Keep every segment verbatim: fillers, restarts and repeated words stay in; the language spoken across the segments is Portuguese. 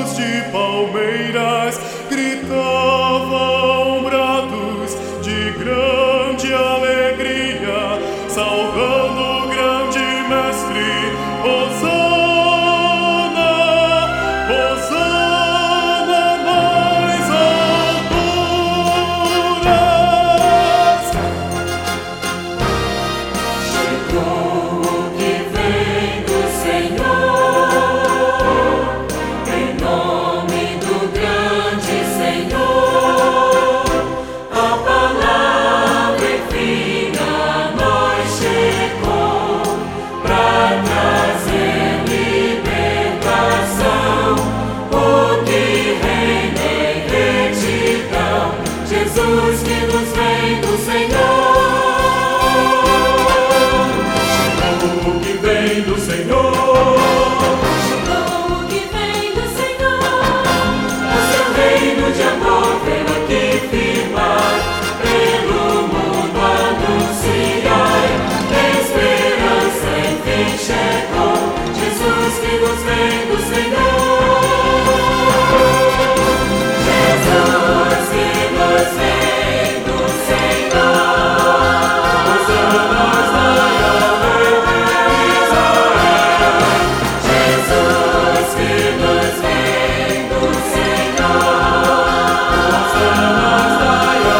campos de palmeiras gritavam brados de grande alegria, saudando o grande mestre. Hosana, Hosana nas alturas. Chegou o que vem do Senhor, em nome do grande Senhor. A palavra enfim a nós chegou, pra trazer libertação. O que reina em retidão, Jesus que nos vem do Senhor. Chegou o que vem do Senhor. Chegou o que vem do Senhor. O seu reino de amor veio aqui firmar, pelo mundo anunciar. Esperança enfim chegou, Jesus que nos vem do Senhor. Jesus que nos vem do Senhor. Hosanas na Israel. Jesus que nos vem do Senhor. Hosanas na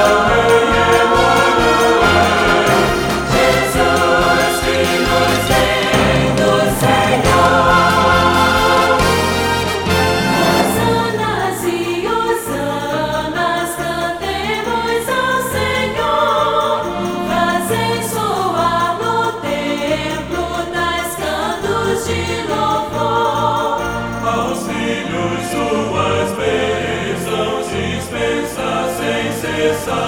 Emanuel. Jesus que nos vem do Senhor. Hosanas e hosanas, cantemos ao Senhor. Fazem soar no templo das cantos de louvor. Aos filhos suas bênçãos dispensa sem cessar.